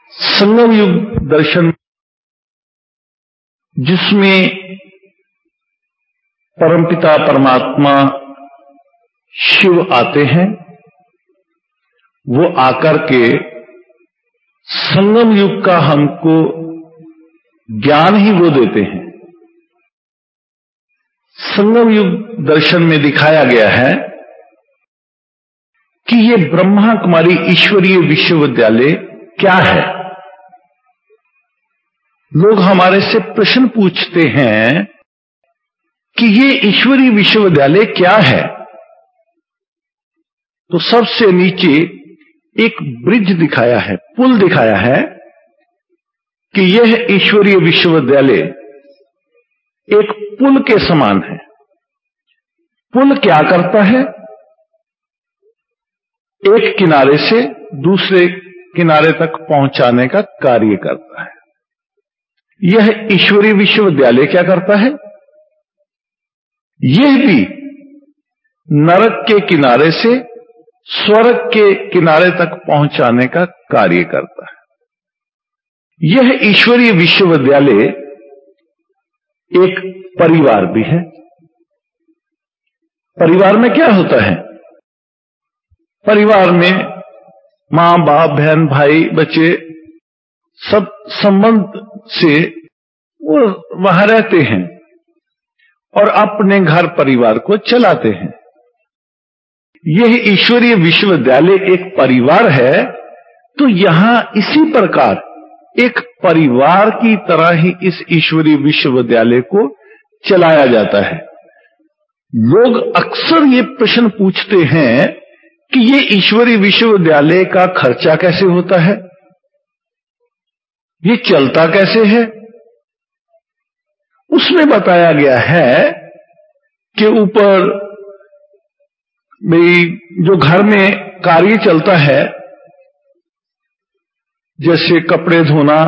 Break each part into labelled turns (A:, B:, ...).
A: संगम युग दर्शन जिसमें परमपिता परमात्मा शिव आते हैं, वो आकर के संगम युग का हमको ज्ञान ही वो देते हैं। संगम युग दर्शन में दिखाया गया है कि ये ब्रह्मा कुमारी ईश्वरीय विश्वविद्यालय क्या है। लोग हमारे से प्रश्न पूछते हैं कि ये ईश्वरीय विश्वविद्यालय क्या है। तो सबसे नीचे एक ब्रिज दिखाया है, पुल दिखाया है कि यह ईश्वरीय विश्वविद्यालय एक पुल के समान है। पुल क्या करता है? एक किनारे से दूसरे किनारे तक पहुंचाने का कार्य करता है। यह ईश्वरीय विश्वविद्यालय क्या करता है? यह भी नरक के किनारे से स्वर्ग के किनारे तक पहुंचाने का कार्य करता है। यह ईश्वरीय विश्वविद्यालय एक परिवार भी है। परिवार में क्या होता है? परिवार में मां बाप बहन भाई बच्चे सब संबंध से वो वहां रहते हैं और अपने घर परिवार को चलाते हैं। यह ईश्वरीय विश्वविद्यालय एक परिवार है, तो यहां इसी प्रकार एक परिवार की तरह ही इस ईश्वरीय विश्वविद्यालय को चलाया जाता है। लोग अक्सर ये प्रश्न पूछते हैं कि ये ईश्वरीय विश्वविद्यालय का खर्चा कैसे होता है, ये चलता कैसे है। उसमें बताया गया है कि ऊपर जो घर में कार्य चलता है, जैसे कपड़े धोना,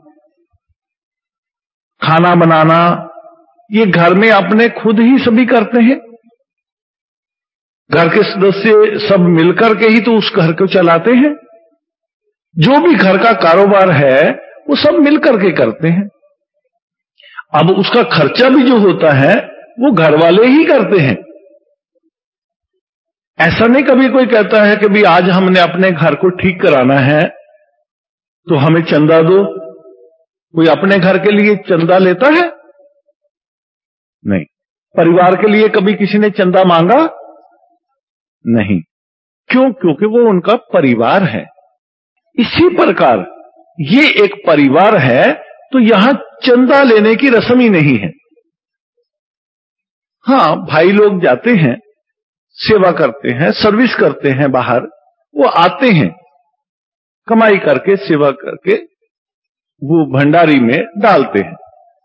A: खाना बनाना, ये घर में अपने खुद ही सभी करते हैं। घर के सदस्य सब मिलकर के ही तो उस घर को चलाते हैं। जो भी घर का कारोबार है वो सब मिलकर के करते हैं। अब उसका खर्चा भी जो होता है वो घर वाले ही करते हैं। ऐसा नहीं कभी कोई कहता है कि भी आज हमने अपने घर को ठीक कराना है तो हमें चंदा दो। कोई अपने घर के लिए चंदा लेता है? नहीं। परिवार के लिए कभी किसी ने चंदा मांगा? नहीं। क्यों? क्योंकि वो उनका परिवार है। इसी प्रकार ये एक परिवार है, तो यहां चंदा लेने की रस्म ही नहीं है। हां, भाई लोग जाते हैं, सेवा करते हैं, सर्विस करते हैं बाहर, वो आते हैं कमाई करके, सेवा करके वो भंडारी में डालते हैं,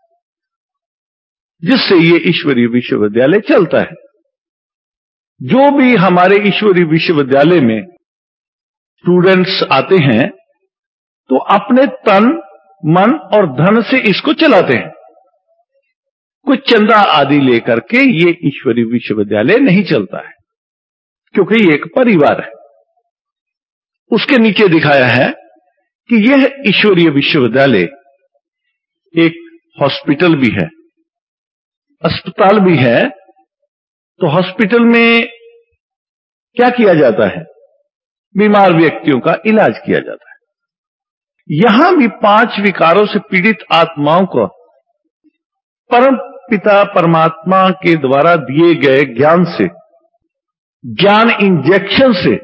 A: जिससे ये ईश्वरीय विश्वविद्यालय चलता है। जो भी हमारे ईश्वरीय विश्वविद्यालय में स्टूडेंट्स आते हैं तो अपने तन मन और धन से इसको चलाते हैं। कुछ चंदा आदि लेकर के ये ईश्वरीय विश्वविद्यालय नहीं चलता है, क्योंकि ये एक परिवार है। उसके नीचे दिखाया है कि यह ईश्वरीय विश्वविद्यालय एक हॉस्पिटल भी है, अस्पताल भी है। तो हॉस्पिटल में क्या किया जाता है? बीमार व्यक्तियों का इलाज किया जाता है। यहां भी 5 विकारों से पीड़ित आत्माओं को परम पिता परमात्मा के द्वारा दिए गए ज्ञान से, ज्ञान इंजेक्शन से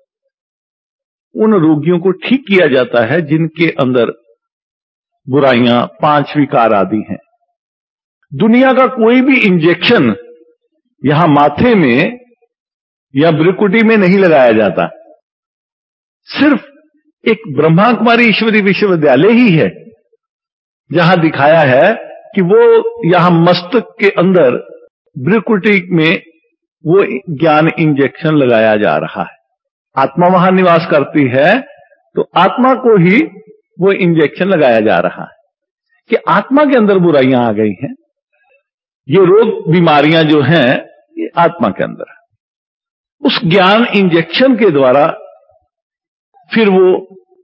A: उन रोगियों को ठीक किया जाता है जिनके अंदर बुराइयां, 5 विकार आदि हैं। दुनिया का कोई भी इंजेक्शन यहां माथे में या भ्रुकुटी में नहीं लगाया जाता। सिर्फ एक ब्रह्मा कुमारी ईश्वरीय विश्वविद्यालय ही है जहां दिखाया है कि वो यहां मस्तक के अंदर भ्रुकुटी में वो ज्ञान इंजेक्शन लगाया जा रहा है। आत्मा वहां निवास करती है तो आत्मा को ही वो इंजेक्शन लगाया जा रहा है कि आत्मा के अंदर बुराइयां आ गई हैं। ये रोग बीमारियां जो हैं ये आत्मा के अंदर है। उस ज्ञान इंजेक्शन के द्वारा फिर वो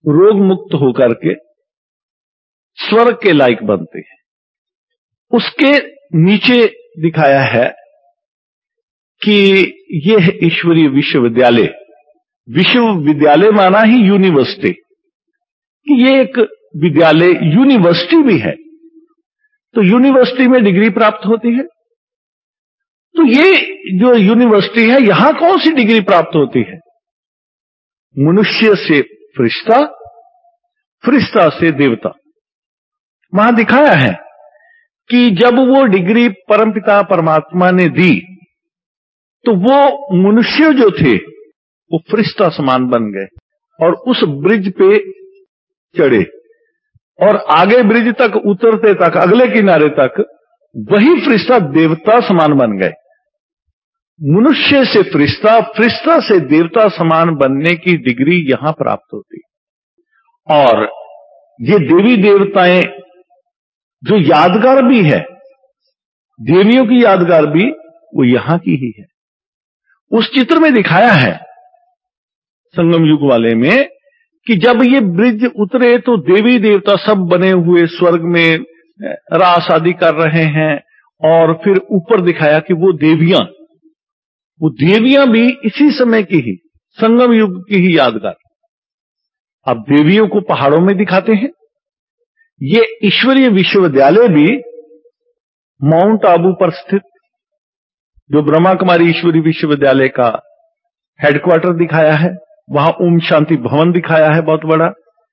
A: रोग मुक्त होकर के स्वर्ग के लायक बनते हैं। उसके नीचे दिखाया है कि यह ईश्वरीय विश्वविद्यालय, विश्वविद्यालय माना ही यूनिवर्सिटी, कि ये एक विद्यालय यूनिवर्सिटी भी है। तो यूनिवर्सिटी में डिग्री प्राप्त होती है। तो ये जो यूनिवर्सिटी है, यहां कौन सी डिग्री प्राप्त होती है? मनुष्य से फरिश्ता, फरिश्ता से देवता। वहां दिखाया है कि जब वो डिग्री परमपिता परमात्मा ने दी, तो वो मनुष्य जो थे वो फरिश्ता समान बन गए और उस ब्रिज पे चढ़े, और आगे ब्रिज तक उतरते तक, अगले किनारे तक, वही फरिश्ता देवता समान बन गए। मनुष्य से फरिश्ता, फरिश्ता से देवता समान बनने की डिग्री यहां प्राप्त होती। और ये देवी देवताएं जो यादगार भी है, देवियों की यादगार भी, वो यहां की ही है। उस चित्र में दिखाया है संगम युग वाले में कि जब ये ब्रिज उतरे तो देवी देवता सब बने हुए स्वर्ग में रास आदि कर रहे हैं, और फिर ऊपर दिखाया कि वो देवियां भी इसी समय की ही, संगम युग की ही यादगार। अब देवियों को पहाड़ों में दिखाते हैं। ये ईश्वरीय विश्वविद्यालय भी माउंट आबू पर स्थित, जो ब्रह्मा कुमारी ईश्वरीय विश्वविद्यालय का हेडक्वार्टर दिखाया है, वहां ओम शांति भवन दिखाया है बहुत बड़ा।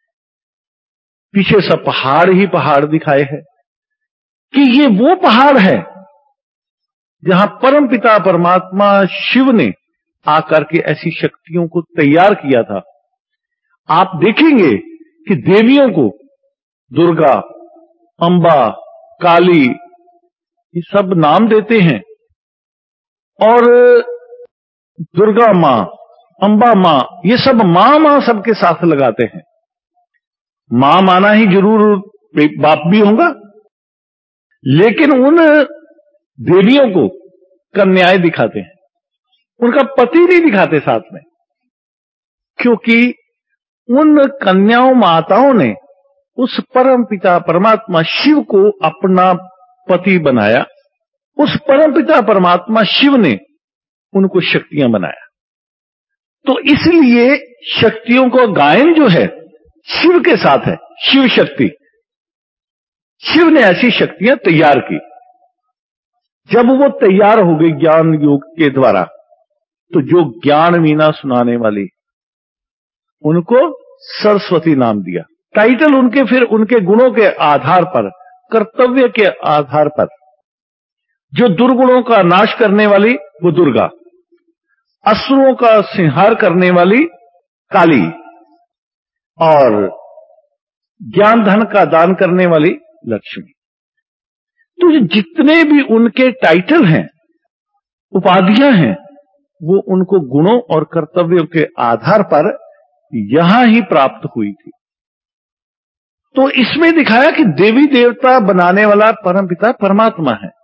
A: पीछे सब पहाड़ ही पहाड़ दिखाए हैं कि ये वो पहाड़ है जहां परम पिता परमात्मा शिव ने आकर के ऐसी शक्तियों को तैयार किया था। आप देखेंगे कि देवियों को दुर्गा, अंबा, काली, ये सब नाम देते हैं, और दुर्गा मां, अंबा मां, ये सब मां सबके साथ लगाते हैं। मां माना ही जरूर बाप भी होगा, लेकिन उन देवियों को कन्याएं दिखाते हैं, उनका पति नहीं दिखाते साथ में, क्योंकि उन कन्याओं माताओं ने उस परम पिता परमात्मा शिव को अपना पति बनाया। उस परम पिता परमात्मा शिव ने उनको शक्तियां बनाया। तो इसलिए शक्तियों का गायन जो है शिव के साथ है, शिव शक्ति। शिव ने ऐसी शक्तियां तैयार की। जब वो तैयार हो गई ज्ञान योग के द्वारा, तो जो ज्ञान वीणा सुनाने वाली, उनको सरस्वती नाम दिया। टाइटल उनके फिर उनके गुणों के आधार पर, कर्तव्य के आधार पर, जो दुर्गुणों का नाश करने वाली वो दुर्गा, असुरों का संहार करने वाली काली, और ज्ञान धन का दान करने वाली लक्ष्मी। तो जितने भी उनके टाइटल हैं, उपाधियां हैं, वो उनको गुणों और कर्तव्यों के आधार पर यहां ही प्राप्त हुई थी। तो इसमें दिखाया कि देवी देवता बनाने वाला परमपिता परमात्मा है।